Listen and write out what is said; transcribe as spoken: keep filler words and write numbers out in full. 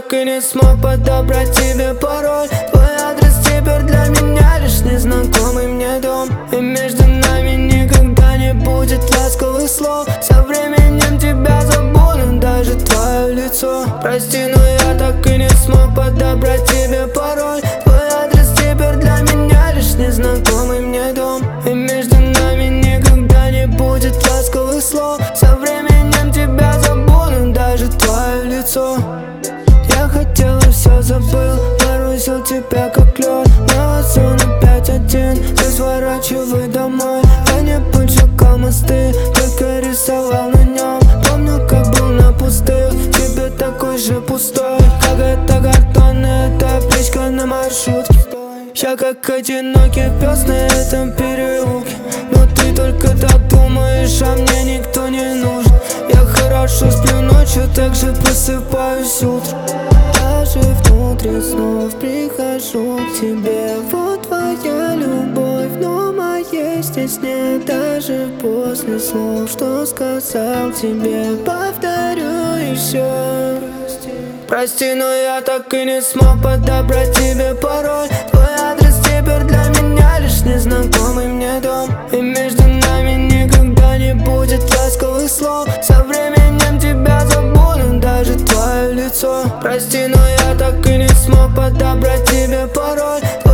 так и не смог подобрать тебе пароль. Твой адрес теперь для меня лишь незнакомый мне дом. И между нами никогда не будет ласковых слов. Со временем тебя забуду, даже твое лицо. Прости, но я так и не смог подобрать тебе пароль. Твой адрес теперь для меня лишь незнакомый мне дом. И между нами никогда не будет ласковых слов. Со временем тебя забуду, даже твое лицо. Я хотел и все забыл, бросил тебя как лед. На зону пять один, ты сворачивай домой. Я не поджигал мосты, только рисовал на нем. Помню, как был на пустых, тебе такой же пустой. Как эта картонная табличка на маршрутке. Я как одинокий пес на этом переулке. Но ты только так думаешь, а мне никто не нужен. Я хорошо сплю ночью, так же просыпаюсь утром. Даже внутри снов прихожу к тебе. Вот твоя любовь, но моей здесь нет. Даже после слов, что сказал тебе, повторю еще. Прости, но я так и не смог подобрать тебе пароль. Твой адрес теперь для меня лишь незнакомый мне дом. И между нами никогда не будет ласковых слов. Со временем тебя забуду, даже твое лицо. Прости, но я так и не смог подобрать тебе пароль.